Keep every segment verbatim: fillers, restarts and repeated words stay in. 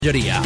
Mayoría.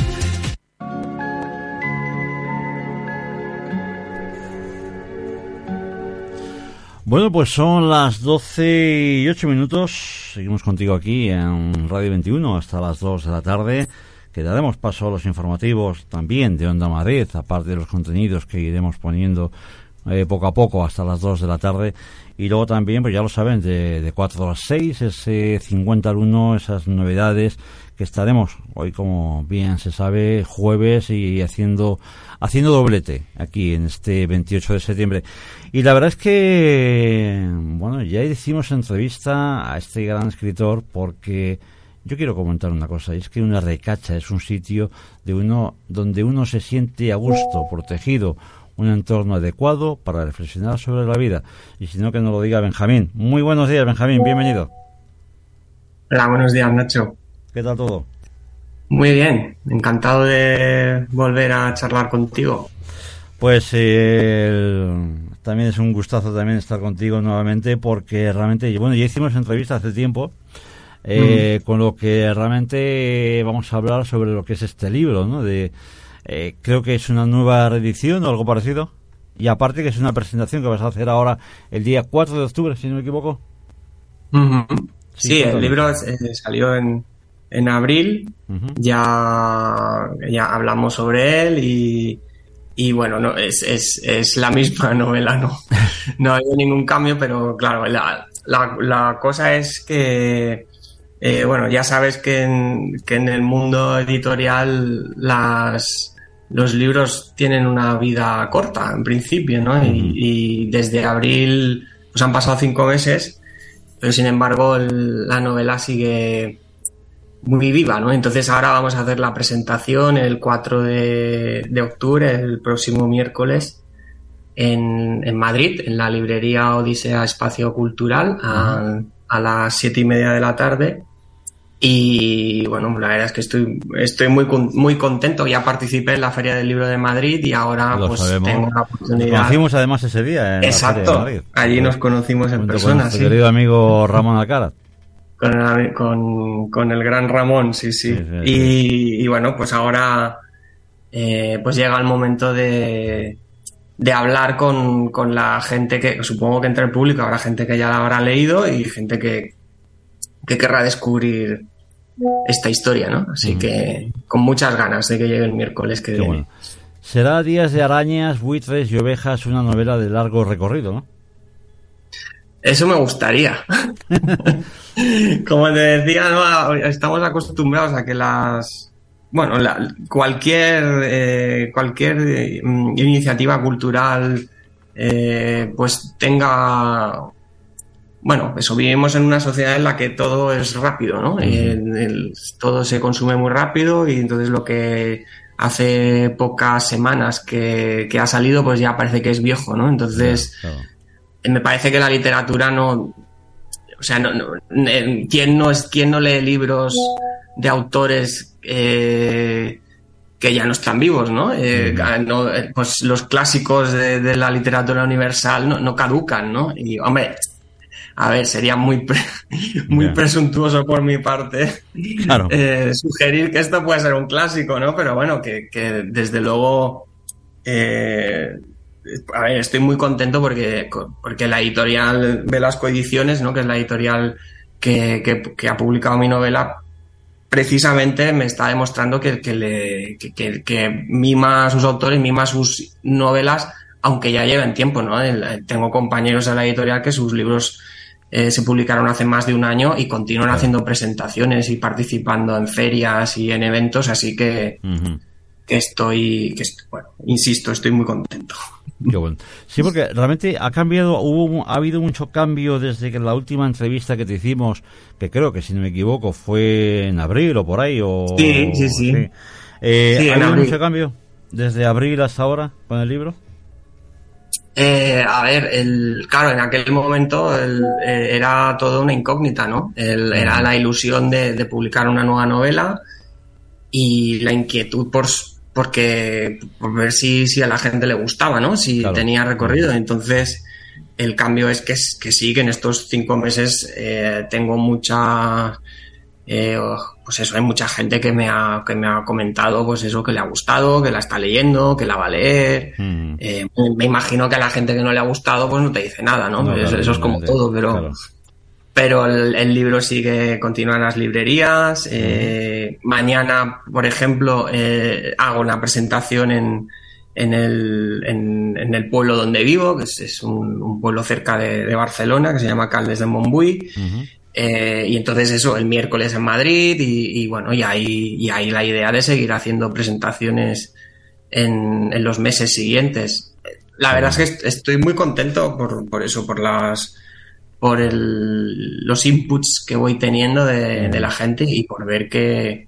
Bueno, pues son las doce y ocho minutos. Seguimos contigo aquí en Radio veintiuno hasta las dos de la tarde. Que daremos paso a los informativos también de Onda Madrid, aparte de los contenidos que iremos poniendo eh, poco a poco hasta las dos de la tarde. Y luego también, pues ya lo saben, de, de cuatro a las seis, ese cincuenta al uno, esas novedades que estaremos hoy, como bien se sabe, jueves y haciendo haciendo doblete aquí en este veintiocho de septiembre. Y la verdad es que, bueno, ya hicimos entrevista a este gran escritor porque yo quiero comentar una cosa, y es que una recacha es un sitio de uno donde uno se siente a gusto, protegido, un entorno adecuado para reflexionar sobre la vida. Y si no, que nos lo diga Benjamín. Muy buenos días, Benjamín, bienvenido. Hola, buenos días, Nacho. ¿Qué tal todo? Muy bien, encantado de volver a charlar contigo. Pues eh, el, también es un gustazo también estar contigo nuevamente, porque realmente, bueno, ya hicimos entrevista hace tiempo, eh, mm. con lo que realmente vamos a hablar sobre lo que es este libro, ¿no? De eh, creo que es una nueva reedición o algo parecido, y aparte que es una presentación que vas a hacer ahora el día cuatro de octubre, si no me equivoco. Uh-huh. Sí, sí, el libro eh, salió en En abril, uh-huh. ya, ya hablamos sobre él y, y bueno, no es, es, es la misma novela, no, no hay ningún cambio, pero claro, la, la, la cosa es que, eh, bueno, ya sabes que en, que en el mundo editorial las, los libros tienen una vida corta, en principio, ¿no? Uh-huh. Y, y desde abril, pues han pasado cinco meses, pero sin embargo el, la novela sigue muy viva, ¿no? Entonces ahora vamos a hacer la presentación el cuatro de, de octubre, el próximo miércoles, en, en Madrid, en la librería Odisea Espacio Cultural, a, a las siete y media de la tarde. Y bueno, la verdad es que estoy, estoy muy, muy contento. Ya participé en la Feria del Libro de Madrid y ahora Lo pues sabemos. tengo la oportunidad. Nos conocimos además ese día en Exacto, la Feria de Madrid. Allí nos conocimos en Junto persona. Con tu sí. querido amigo Ramón Alcaraz. Con, con, con el gran Ramón, sí, sí. sí, sí, sí. Y, y bueno, pues ahora eh, pues llega el momento de, de hablar con, con la gente que, supongo que entre el público habrá gente que ya la habrá leído y gente que, que querrá descubrir esta historia, ¿no? Así uh-huh. que con muchas ganas de que llegue el miércoles que Qué viene. Bueno. Será Días de arañas, buitres y ovejas, una novela de largo recorrido, ¿no? Eso me gustaría. Como te decía, ¿no? Estamos acostumbrados a que las... Bueno, la, cualquier eh, cualquier eh, iniciativa cultural eh, pues tenga... Bueno, eso, vivimos en una sociedad en la que todo es rápido, ¿no? Uh-huh. El, el, todo se consume muy rápido y entonces lo que hace pocas semanas que, que ha salido pues ya parece que es viejo, ¿no? Entonces... Claro, claro. Me parece que la literatura no, o sea, no, no, ¿quién no es, quién no lee libros de autores eh, que ya no están vivos, ¿no? Eh, mm. no pues los clásicos de, de la literatura universal no, no caducan, ¿no? Y hombre, a ver, sería muy pre, muy yeah. presuntuoso por mi parte claro. eh, sugerir que esto puede ser un clásico, ¿no? Pero bueno, que, que desde luego eh, a ver, estoy muy contento porque, porque la editorial Velasco Ediciones, ¿no? Que es la editorial que, que, que ha publicado mi novela, precisamente me está demostrando que, que, le, que, que, que mima a sus autores, mima sus novelas, aunque ya lleven tiempo, ¿no? Tengo compañeros de la editorial que sus libros eh, se publicaron hace más de un año y continúan haciendo presentaciones y participando en ferias y en eventos, así que... Uh-huh. que estoy, que estoy, bueno, insisto, estoy muy contento. Qué bueno. Sí, porque realmente ha cambiado, hubo, ha habido mucho cambio desde que la última entrevista que te hicimos, que creo que si no me equivoco fue en abril o por ahí, o... Sí, sí, sí. sí. Eh, sí ¿Ha habido abril. mucho cambio desde abril hasta ahora con el libro? Eh, a ver, el, claro, en aquel momento el, eh, era todo una incógnita, ¿no? El, era la ilusión de, de publicar una nueva novela y la inquietud por... porque por ver si, si a la gente le gustaba, ¿no? Si claro. tenía recorrido. Entonces, el cambio es que, que sí, que en estos cinco meses eh, tengo mucha... Eh, pues eso, hay mucha gente que me ha, que me ha comentado, pues eso, que le ha gustado, que la está leyendo, que la va a leer. Mm. Eh, me imagino que a la gente que no le ha gustado, pues no te dice nada, ¿no? no eso, eso es como todo, pero, claro. pero el, el libro sigue, continúa en las librerías. Eh, mm. Mañana, por ejemplo, eh, hago una presentación en, en el, en, en el pueblo donde vivo, que es, es un, un pueblo cerca de, de Barcelona, que se llama Caldes de Montbui. Uh-huh. Eh, y entonces eso, el miércoles en Madrid y, y bueno, y ahí, y ahí la idea de seguir haciendo presentaciones en, en los meses siguientes. La verdad es que estoy muy contento por, por eso, por las por el, los inputs que voy teniendo de, de la gente y por ver que,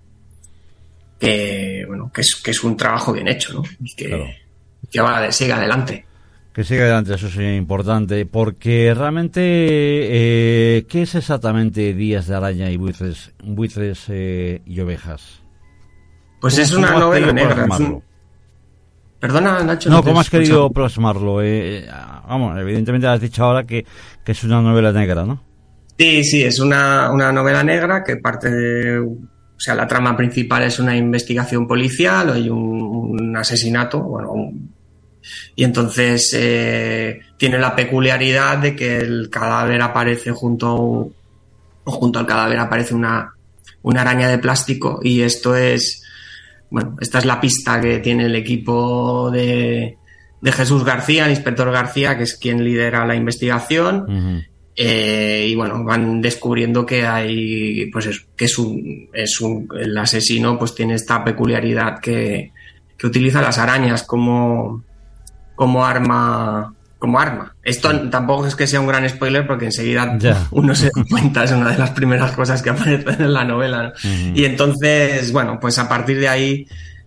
que bueno, que es, que es un trabajo bien hecho, ¿no? Y que, claro. que va, siga adelante. Que siga adelante, eso es importante, porque realmente, eh, ¿qué es exactamente Días de Araña y Buitres, buitres eh, y Ovejas? Pues es una novela negra. Es un... Perdona, Nacho. No, no ¿cómo has querido plasmarlo? Eh, vamos, evidentemente has dicho ahora que, que es una novela negra, ¿no? Sí, sí, es una, una novela negra que parte de... O sea, la trama principal es una investigación policial, hay un, un asesinato, bueno, un... Y entonces eh, tiene la peculiaridad de que el cadáver aparece junto o junto al cadáver aparece una, una araña de plástico y esto es, bueno, esta es la pista que tiene el equipo de, de Jesús García, el inspector García, que es quien lidera la investigación. Uh-huh. Eh, y bueno, van descubriendo que hay, pues eso, que es un, es un, el asesino pues tiene esta peculiaridad que, que utiliza las arañas como como arma como arma. Esto sí. Tampoco es que sea un gran spoiler porque enseguida yeah. uno se da cuenta, es una de las primeras cosas que aparecen en la novela, ¿no? Uh-huh. Y entonces, bueno, pues a partir de ahí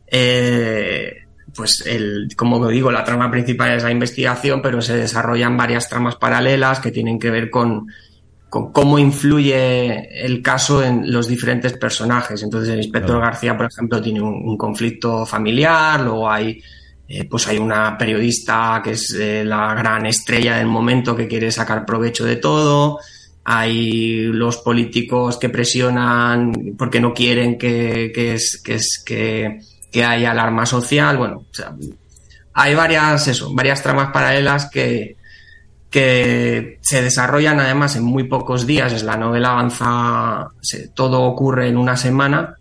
eh, pues el, como digo, la trama principal es la investigación, pero se desarrollan varias tramas paralelas que tienen que ver con, con cómo influye el caso en los diferentes personajes. Entonces el inspector claro. García, por ejemplo, tiene un, un conflicto familiar, luego hay Eh, pues hay una periodista que es eh, la gran estrella del momento que quiere sacar provecho de todo, hay los políticos que presionan porque no quieren que, que, es, que, es, que, que haya alarma social, bueno, o sea, hay varias, eso, varias tramas paralelas que, que se desarrollan además en muy pocos días, es la novela avanza, se, todo ocurre en una semana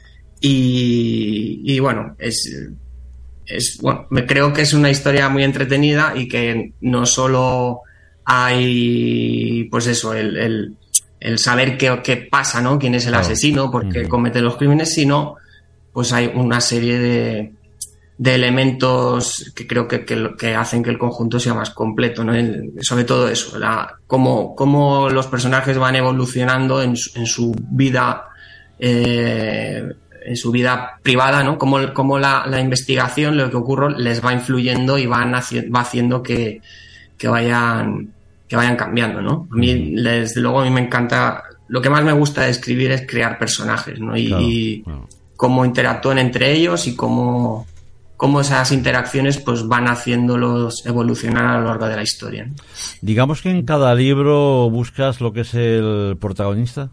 y, y bueno, es... Es, bueno, me creo que es una historia muy entretenida y que no solo hay, pues eso, el, el, el saber qué, qué pasa, ¿no? Quién es el asesino, por qué uh-huh. comete los crímenes, sino pues hay una serie de, de elementos que creo que, que, que hacen que el conjunto sea más completo, ¿no? El, sobre todo eso, la, cómo, cómo los personajes van evolucionando en su, en su vida eh, en su vida privada, ¿no? Cómo, cómo la, la investigación, lo que ocurre, les va influyendo y van haci- va haciendo que, que vayan que vayan cambiando, ¿no? A mí, desde luego, a mí me encanta, lo que más me gusta de escribir es crear personajes, ¿no? Y, claro, y claro. cómo interactúan entre ellos y cómo, cómo esas interacciones pues van haciéndolos evolucionar a lo largo de la historia, ¿no? Digamos que en cada libro buscas lo que es el protagonista.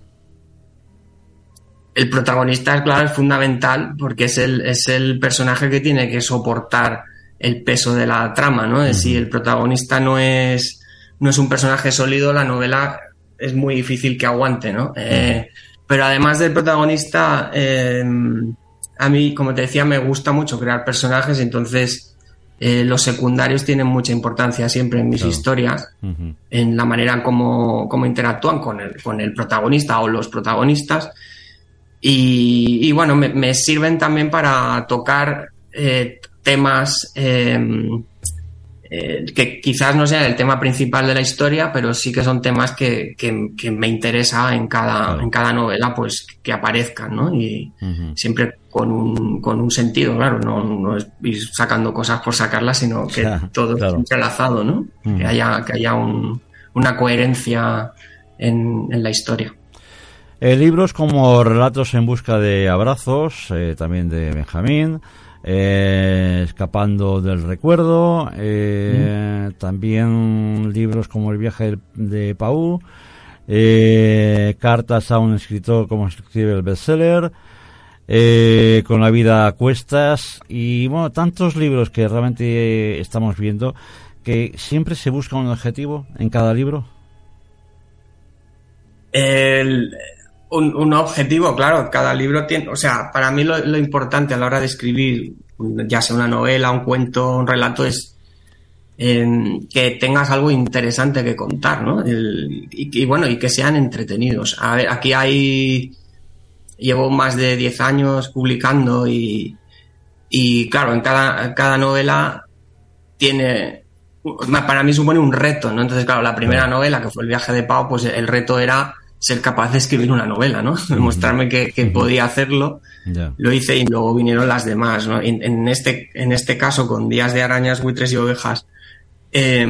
El protagonista, claro, es fundamental porque es el, es el personaje que tiene que soportar el peso de la trama, ¿no? Uh-huh. Si el protagonista no es, no es un personaje sólido, la novela es muy difícil que aguante, ¿no? Uh-huh. Eh, pero además del protagonista, eh, a mí, como te decía, me gusta mucho crear personajes, entonces eh, los secundarios tienen mucha importancia siempre en mis claro. historias, uh-huh. en la manera como, como interactúan con el, con el protagonista o los protagonistas. Y, y bueno, me, me sirven también para tocar eh, temas eh, eh, que quizás no sean el tema principal de la historia, pero sí que son temas que, que, que me interesa en cada, claro. en cada novela, pues que aparezcan, ¿no? Y uh-huh. siempre con un, con un sentido, claro, no, no es ir sacando cosas por sacarlas, sino que claro, todo claro. esté entrelazado, ¿no? Uh-huh. Que haya, que haya un, una coherencia en, en la historia. Eh, libros como Relatos en busca de abrazos, eh, también de Benjamín, eh, Escapando del recuerdo, eh, mm. también libros como El viaje de, de Pau, eh, Cartas a un escritor, como escribe el bestseller, eh, Con la vida a cuestas, y bueno, tantos libros que realmente estamos viendo, que siempre se busca un objetivo en cada libro. El, un, un objetivo, claro, cada libro tiene, o sea, para mí lo, lo importante a la hora de escribir, ya sea una novela, un cuento, un relato, es eh, que tengas algo interesante que contar, ¿no? El, y, y bueno, y que sean entretenidos. A ver, aquí hay, llevo más de diez años publicando y, y claro, en cada, cada novela tiene, para mí supone un reto, ¿no? Entonces, claro, la primera novela, que fue El viaje de Pau, pues el reto era ser capaz de escribir una novela, ¿no? Demostrarme que, que podía hacerlo. Yeah. Lo hice y luego vinieron las demás, ¿no? En, en este, en este caso, con Días de arañas, buitres y ovejas, eh,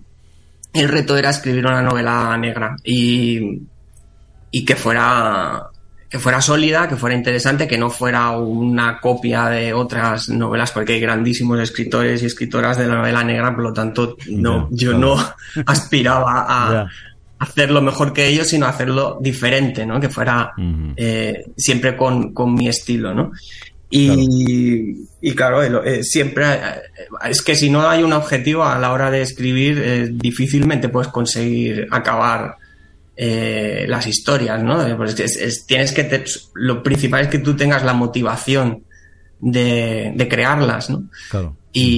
el reto era escribir una novela negra y, y que fuera, que fuera sólida, que fuera interesante, que no fuera una copia de otras novelas, porque hay grandísimos escritores y escritoras de la novela negra, por lo tanto, no, yeah, yo claro. no aspiraba a, yeah. hacerlo mejor que ellos, sino hacerlo diferente, ¿no? Que fuera uh-huh. eh, siempre con, con mi estilo, ¿no? Y claro, y claro eh, siempre eh, es que si no hay un objetivo a la hora de escribir, eh, difícilmente puedes conseguir acabar eh, las historias, ¿no? Pues es, es, tienes que te, lo principal es que tú tengas la motivación de, de crearlas, ¿no? Claro.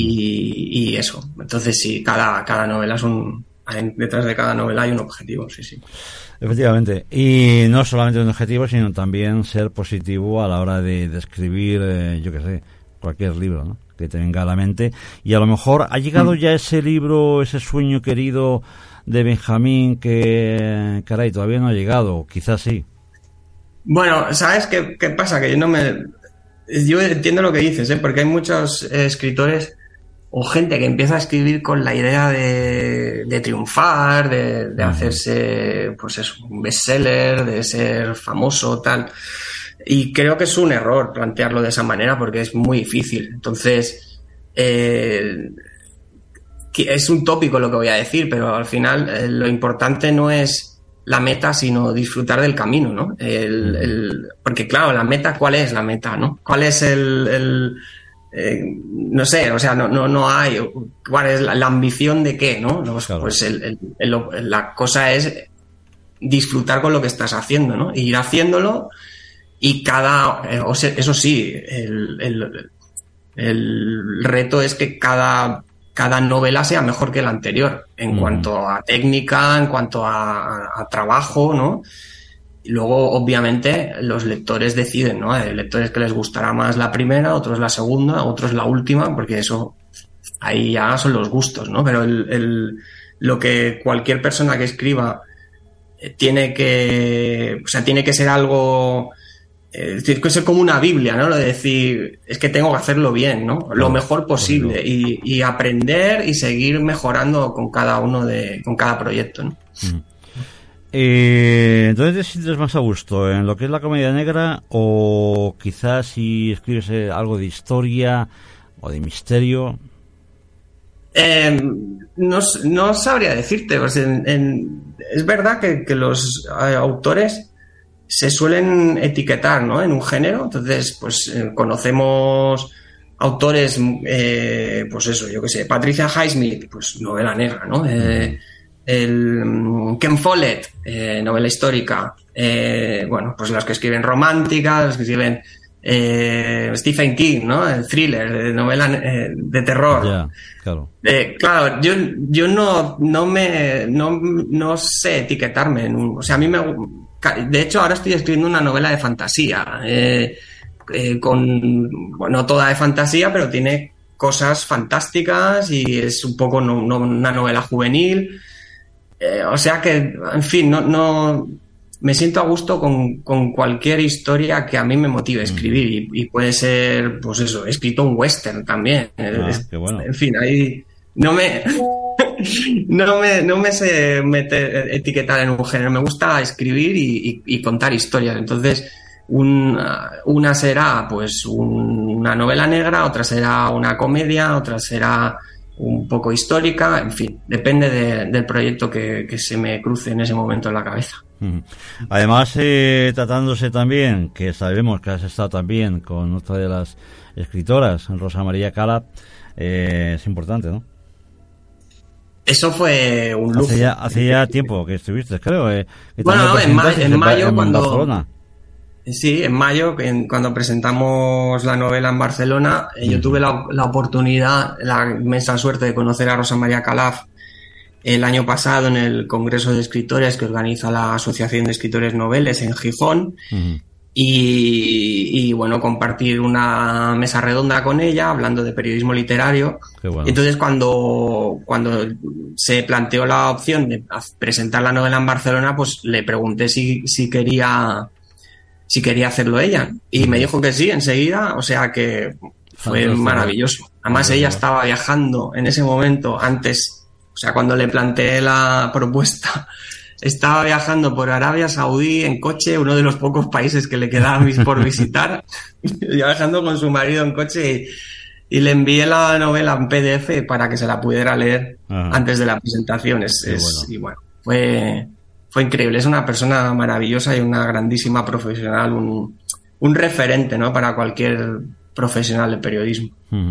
Y, y eso. Entonces sí, cada, cada novela es un detrás de cada novela hay un objetivo, sí, sí. Efectivamente. Y no solamente un objetivo, sino también ser positivo a la hora de, de escribir, eh, yo qué sé, cualquier libro, ¿no? Que te venga a la mente. Y a lo mejor ha llegado mm. ya ese libro, ese sueño querido de Benjamín que, caray, todavía no ha llegado. Quizás sí. Bueno, ¿sabes qué, qué pasa? Que yo no me... Yo entiendo lo que dices, ¿eh? Porque hay muchos eh, escritores o gente que empieza a escribir con la idea de, de triunfar, de, de hacerse, pues eso, un bestseller, de ser famoso, tal. Y creo que es un error plantearlo de esa manera porque es muy difícil. Entonces, eh, es un tópico lo que voy a decir, pero al final eh, lo importante no es la meta, sino disfrutar del camino, ¿no? El, el, porque claro, la meta, ¿cuál es la meta, no? ¿Cuál es el... el Eh, no sé, o sea, no, no, no hay. ¿Cuál es la, la ambición de qué, no? Los, claro. Pues el, el, el, la cosa es disfrutar con lo que estás haciendo, ¿no? Ir haciéndolo y cada. Eh, o sea, eso sí, el, el, el reto es que cada, cada novela sea mejor que la anterior en mm. cuanto a técnica, en cuanto a, a, a trabajo, ¿no? Y luego, obviamente, los lectores deciden, ¿no? Hay lectores que les gustará más la primera, otros la segunda, otros la última, porque eso, ahí ya son los gustos, ¿no? Pero el, el, lo que cualquier persona que escriba tiene que, o sea, tiene que ser algo, eh, tiene que ser como una Biblia, ¿no? Lo de decir, es que tengo que hacerlo bien, ¿no? Lo mejor posible y, y aprender y seguir mejorando con cada uno de, con cada proyecto, ¿no? Mm. Eh, ¿Dónde te sientes más a gusto? ¿En lo que es la comedia negra o quizás si escribes algo de historia o de misterio? Eh, no, no sabría decirte. Pues en, en, es verdad que, que los eh, autores se suelen etiquetar, ¿no? En un género. Entonces, pues eh, conocemos autores, eh, pues eso, yo qué sé, Patricia Highsmith, pues novela negra, ¿no? Eh, el Ken Follett, eh, novela histórica, eh, bueno, pues los que escriben romántica, los que escriben eh, Stephen King, ¿no? El thriller, de novela eh, de terror. Yeah, claro. Eh, claro, yo, yo no, no me, no, no sé etiquetarme en un, o sea, a mí me, de hecho ahora estoy escribiendo una novela de fantasía, eh, eh, con, bueno, no toda de fantasía, pero tiene cosas fantásticas y es un poco no, no, una novela juvenil. Eh, o sea que, en fin, no, no me siento a gusto con, con cualquier historia que a mí me motive a escribir y, y puede ser, pues eso, he escrito un western también. Ah, es, qué bueno. En fin, ahí no me no me no me sé meter, etiquetar en un género. Me gusta escribir y, y, y contar historias. Entonces, un, una será pues un, una novela negra, otra será una comedia, otra será un poco histórica, en fin, depende de, del proyecto que, que se me cruce en ese momento en la cabeza. Además, eh, tratándose también, que sabemos que has estado también con otra de las escritoras, Rosa María Calaf, eh, es importante, ¿no? Eso fue un lujo. Hace ya, hace ya tiempo que estuviste, creo. Eh, que bueno, no, en, ma en mayo, en cuando... Barcelona. Sí, en mayo, en, cuando presentamos la novela en Barcelona, eh, yo tuve la, la oportunidad, la inmensa suerte de conocer a Rosa María Calaf el año pasado en el Congreso de Escritores que organiza la Asociación de Escritores Noveles en Gijón. Uh-huh. y, y, bueno, compartir una mesa redonda con ella hablando de periodismo literario. Qué bueno. Entonces, cuando, cuando se planteó la opción de presentar la novela en Barcelona, pues le pregunté si, si quería... si quería hacerlo ella, y me dijo que sí enseguida, o sea que fue Fantástico. Maravilloso. Además ella estaba viajando en ese momento, antes, o sea, cuando le planteé la propuesta, estaba viajando por Arabia Saudí en coche, uno de los pocos países que le quedaban por visitar, viajando con su marido en coche, y, y le envié la novela en P D F para que se la pudiera leer Ajá. antes de la presentación. Es, es, bueno. Y bueno, fue... Fue increíble, es una persona maravillosa y una grandísima profesional, un, un referente, ¿no?, para cualquier profesional de periodismo.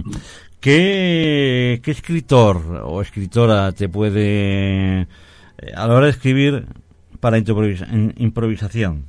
¿Qué, qué escritor o escritora te puede, a la hora de escribir, para improvisa, improvisación?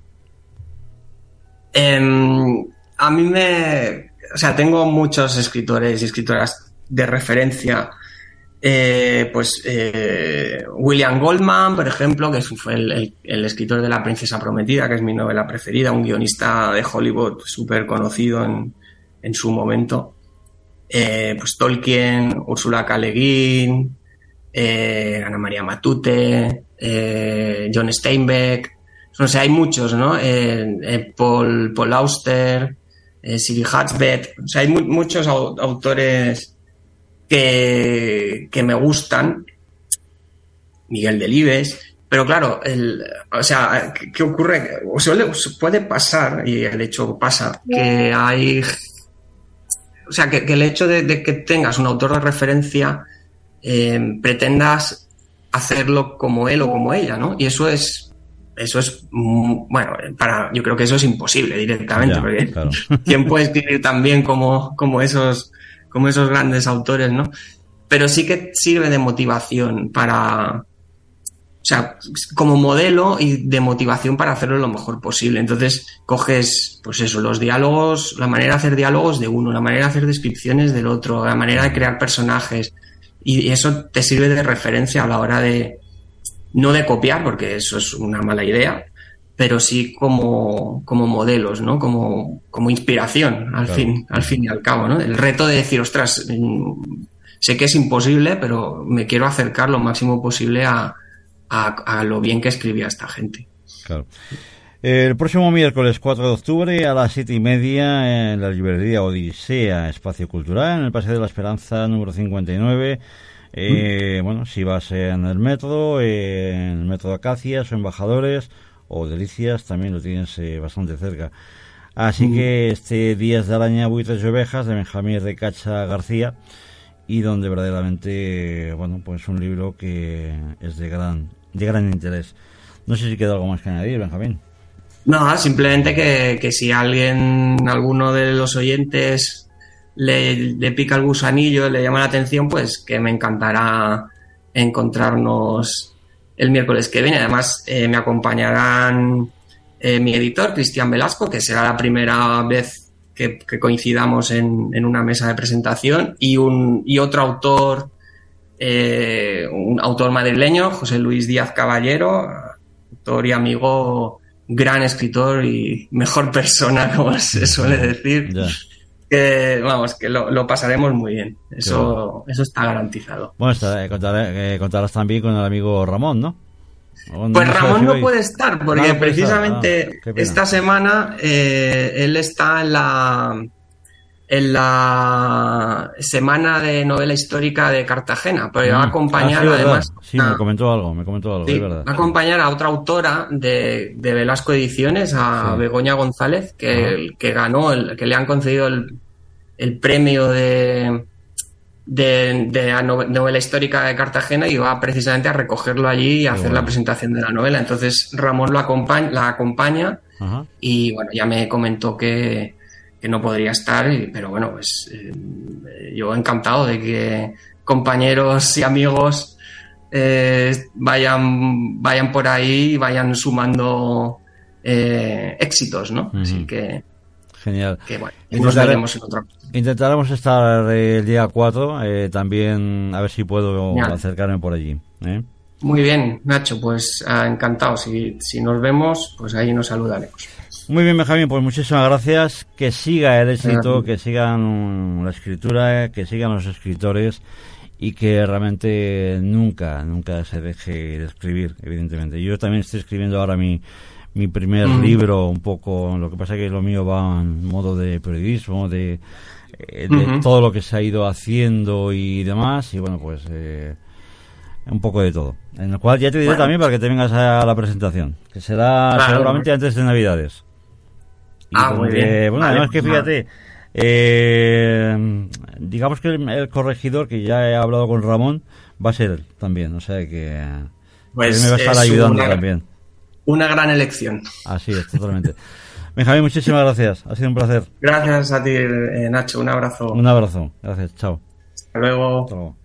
Eh, a mí me... O sea, tengo muchos escritores y escritoras de referencia. Eh, pues eh, William Goldman, por ejemplo, que fue el, el, el escritor de La Princesa Prometida, que es mi novela preferida, un guionista de Hollywood súper conocido en, en su momento. Eh, pues Tolkien, Ursula K. Le Guin, eh, Ana María Matute, eh, John Steinbeck, o sea, hay muchos, ¿no? Eh, eh, Paul, Paul Auster, eh, Siri Hachbett, o sea, hay mu muchos au autores Que, que me gustan, Miguel Delibes, pero claro, el, o sea, ¿qué, qué ocurre? O suele, puede pasar, y de hecho pasa, que hay, o sea, que, que el hecho de, de que tengas un autor de referencia, eh, pretendas hacerlo como él o como ella, ¿no? Y eso es, eso es, bueno, para, yo creo que eso es imposible directamente, ya, porque claro. ¿Quién puede escribir tan bien como, como esos como esos grandes autores, ¿no? Pero sí que sirve de motivación para... O sea, como modelo y de motivación para hacerlo lo mejor posible. Entonces, coges, pues eso, los diálogos, la manera de hacer diálogos de uno, la manera de hacer descripciones del otro, la manera de crear personajes, y eso te sirve de referencia a la hora de... No de copiar, porque eso es una mala idea, pero sí como, como modelos, ¿no? Como, como inspiración, al claro. fin, al fin y al cabo, ¿no? El reto de decir, ostras, sé que es imposible, pero me quiero acercar lo máximo posible a, a, a lo bien que escribía esta gente. Claro. El próximo miércoles cuatro de octubre a las siete y media en la librería Odisea, Espacio Cultural, en el Paseo de la Esperanza número cincuenta y nueve. Eh, mm. Bueno, si vas en el metro, eh, en el metro de Acacias o Embajadores, o Delicias, también lo tienes eh, bastante cerca. Así mm. que este Días de Araña, Buitres y Ovejas, de Benjamín de Cacha García, y donde verdaderamente, bueno, pues un libro que es de gran, de gran interés. No sé si queda algo más que añadir, Benjamín. No, simplemente que, que si alguien, alguno de los oyentes le, le pica el gusanillo, le llama la atención, pues que me encantará encontrarnos el miércoles que viene. Además, eh, me acompañarán eh, mi editor, Cristian Velasco, que será la primera vez que, que coincidamos en, en una mesa de presentación, y, un, y otro autor, eh, un autor madrileño, José Luis Díaz Caballero, autor y amigo, gran escritor y mejor persona, como se suele decir. Yeah. Que, vamos, que lo, lo pasaremos muy bien. Eso, eso está garantizado. Bueno, está, eh, contaré, eh, contarás también con el amigo Ramón, ¿no? ¿O pues no Ramón no puede estar, porque no, no precisamente estar. Ah, esta semana eh, él está en la en la semana de novela histórica de Cartagena, pero mm. va a acompañar, ah, sí, además... Sí, a, me comentó algo, me comentó algo, sí, es verdad. Va a acompañar a otra autora de, de Velasco Ediciones, a sí. Begoña González, que, que ganó, el, que le han concedido el, el premio de de, de la novela histórica de Cartagena y va precisamente a recogerlo allí y a hacer bueno. la presentación de la novela. Entonces Ramón lo acompaña, la acompaña Ajá. y bueno, ya me comentó que, que no podría estar, pero bueno, pues eh, yo encantado de que compañeros y amigos eh, vayan, vayan por ahí y vayan sumando eh, éxitos, ¿no? Uh-huh. Así que genial. Que, bueno, nos veremos en otra. Intentaremos estar el día cuatro, eh, también a ver si puedo genial. acercarme por allí. ¿eh? Muy bien, Nacho, pues ah, encantado. Si, si nos vemos, pues ahí nos saludaremos. Muy bien, Benjamín, pues muchísimas gracias. Que siga el éxito, gracias. Que sigan la escritura, que sigan los escritores y que realmente nunca, nunca se deje de escribir, evidentemente. Yo también estoy escribiendo ahora mi... mi primer mm. libro, un poco, lo que pasa que lo mío va en modo de periodismo, de, de uh-huh. todo lo que se ha ido haciendo y demás, y bueno, pues eh, un poco de todo. En el cual ya te diré bueno. también para que te vengas a la presentación, que será claro, seguramente bueno. antes de Navidades. Y ah, muy bien. Bueno, vale, además que fíjate, eh, digamos que el, el corregidor, que ya he hablado con Ramón, va a ser él también, o sea que, pues que me va a estar ayudando una... también. Una gran elección. Así es, totalmente. Benjamín, muchísimas gracias. Ha sido un placer. Gracias a ti, eh, Nacho. Un abrazo. Un abrazo. Gracias. Chao. Hasta luego. Hasta luego.